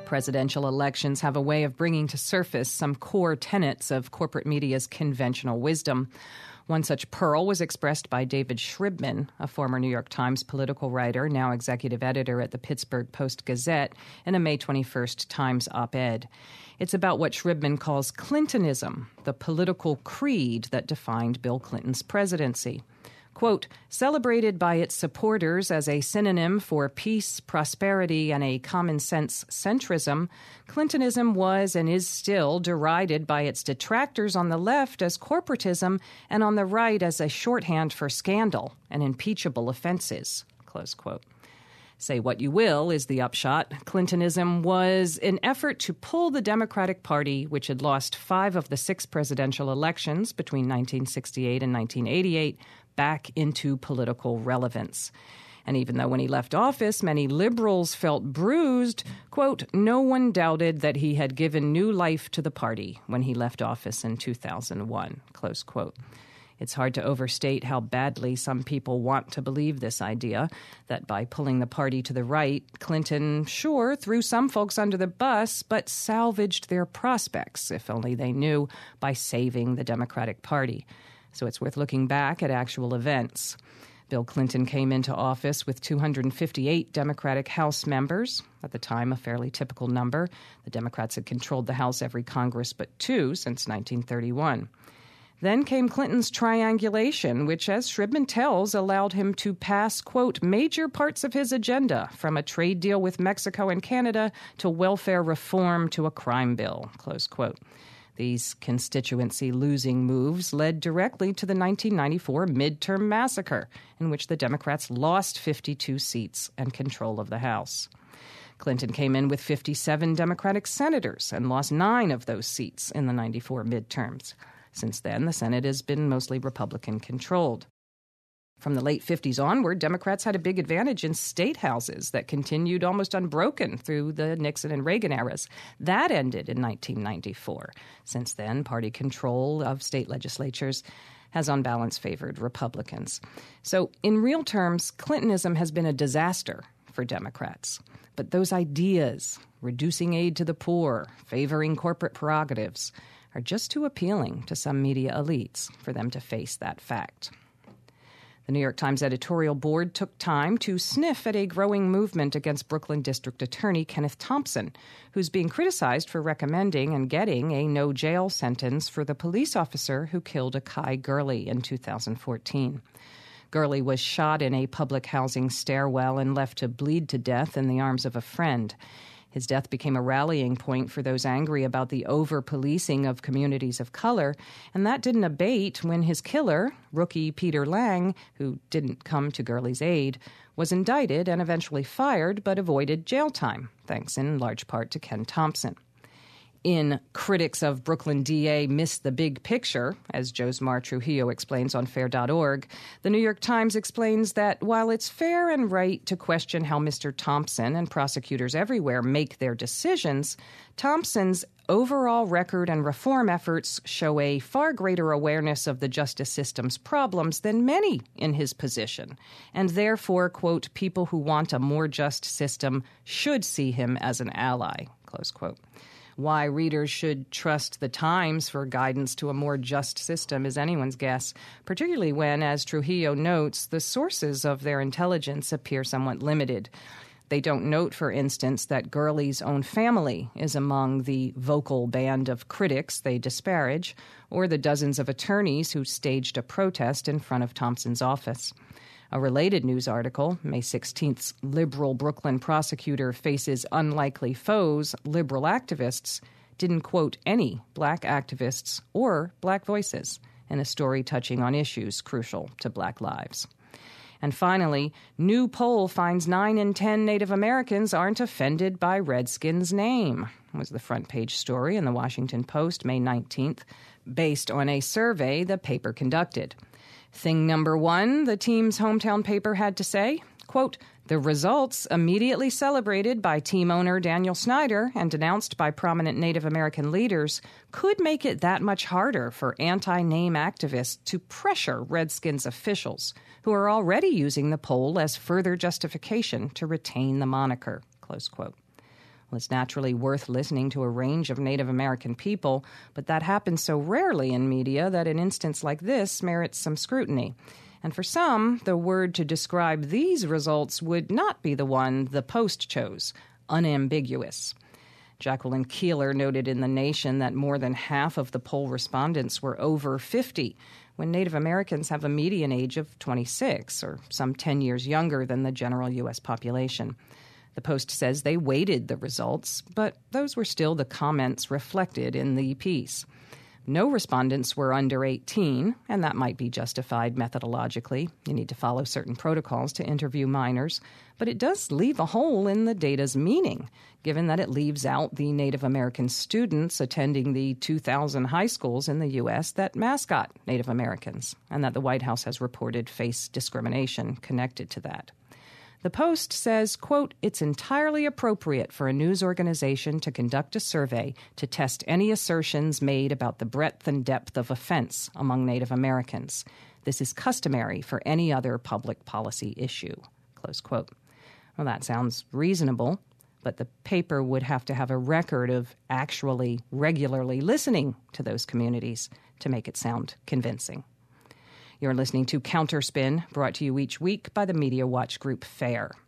Presidential elections have a way of bringing to surface some core tenets of corporate media's conventional wisdom. One such pearl was expressed by David Shribman, a former New York Times political writer, now executive editor at the Pittsburgh Post-Gazette, in a May 21st Times op-ed. It's about what Shribman calls Clintonism, the political creed that defined Bill Clinton's presidency. Quote, celebrated by its supporters as a synonym for peace, prosperity, and a common-sense centrism, Clintonism was and is still derided by its detractors on the left as corporatism and on the right as a shorthand for scandal and impeachable offenses, close quote. Say what you will is the upshot. Clintonism was an effort to pull the Democratic Party, which had lost 5 of the 6 presidential elections between 1968 and 1988, back into political relevance. And even though when he left office, many liberals felt bruised, quote, no one doubted that he had given new life to the party when he left office in 2001, close quote. It's hard to overstate how badly some people want to believe this idea, that by pulling the party to the right, Clinton, sure, threw some folks under the bus, but salvaged their prospects, if only they knew, by saving the Democratic Party. So it's worth looking back at actual events. Bill Clinton came into office with 258 Democratic House members, at the time a fairly typical number. The Democrats had controlled the House every Congress but 2 since 1931. Then came Clinton's triangulation, which, as Shribman tells, allowed him to pass, quote, major parts of his agenda, from a trade deal with Mexico and Canada to welfare reform to a crime bill, close quote. These constituency-losing moves led directly to the 1994 midterm massacre, in which the Democrats lost 52 seats and control of the House. Clinton came in with 57 Democratic senators and lost 9 of those seats in the 94 midterms. Since then, the Senate has been mostly Republican-controlled. From the late 50s onward, Democrats had a big advantage in state houses that continued almost unbroken through the Nixon and Reagan eras. That ended in 1994. Since then, party control of state legislatures has on balance favored Republicans. So, in real terms, Clintonism has been a disaster for Democrats. But those ideas, reducing aid to the poor, favoring corporate prerogatives, are just too appealing to some media elites for them to face that fact. The New York Times editorial board took time to sniff at a growing movement against Brooklyn District Attorney Kenneth Thompson, who's being criticized for recommending and getting a no-jail sentence for the police officer who killed Akai Gurley in 2014. Gurley was shot in a public housing stairwell and left to bleed to death in the arms of a friend. His death became a rallying point for those angry about the over-policing of communities of color, and that didn't abate when his killer, rookie Peter Lang, who didn't come to Gurley's aid, was indicted and eventually fired but avoided jail time, thanks in large part to Ken Thompson. In Critics of Brooklyn DA Miss the Big Picture, as Josmar Trujillo explains on fair.org, the New York Times explains that while it's fair and right to question how Mr. Thompson and prosecutors everywhere make their decisions, Thompson's overall record and reform efforts show a far greater awareness of the justice system's problems than many in his position, and therefore, quote, people who want a more just system should see him as an ally, close quote. Why readers should trust the Times for guidance to a more just system is anyone's guess, particularly when, as Trujillo notes, the sources of their intelligence appear somewhat limited. They don't note, for instance, that Gurley's own family is among the vocal band of critics they disparage, or the dozens of attorneys who staged a protest in front of Thompson's office. A related news article, May 16th's liberal Brooklyn prosecutor faces unlikely foes, liberal activists, didn't quote any black activists or black voices in a story touching on issues crucial to black lives. And finally, new poll finds 9 in 10 Native Americans aren't offended by Redskins' name, was the front page story in the Washington Post, May 19th, based on a survey the paper conducted. Thing number 1, the team's hometown paper had to say, quote, the results, immediately celebrated by team owner Daniel Snyder and denounced by prominent Native American leaders, could make it that much harder for anti-name activists to pressure Redskins officials, who are already using the poll as further justification to retain the moniker, close quote. Well, it's naturally worth listening to a range of Native American people, but that happens so rarely in media that an instance like this merits some scrutiny. And for some, the word to describe these results would not be the one the Post chose: unambiguous. Jacqueline Keeler noted in The Nation that more than half of the poll respondents were over 50, when Native Americans have a median age of 26, or some 10 years younger than the general U.S. population. The Post says they weighted the results, but those were still the comments reflected in the piece. No respondents were under 18, and that might be justified methodologically. You need to follow certain protocols to interview minors, but it does leave a hole in the data's meaning, given that it leaves out the Native American students attending the 2,000 high schools in the U.S. that mascot Native Americans, and that the White House has reported face discrimination connected to that. The Post says, quote, "It's entirely appropriate for a news organization to conduct a survey to test any assertions made about the breadth and depth of offense among Native Americans. This is customary for any other public policy issue," close quote. Well, that sounds reasonable, but the paper would have to have a record of actually regularly listening to those communities to make it sound convincing. You're listening to Counterspin, brought to you each week by the Media Watch Group FAIR.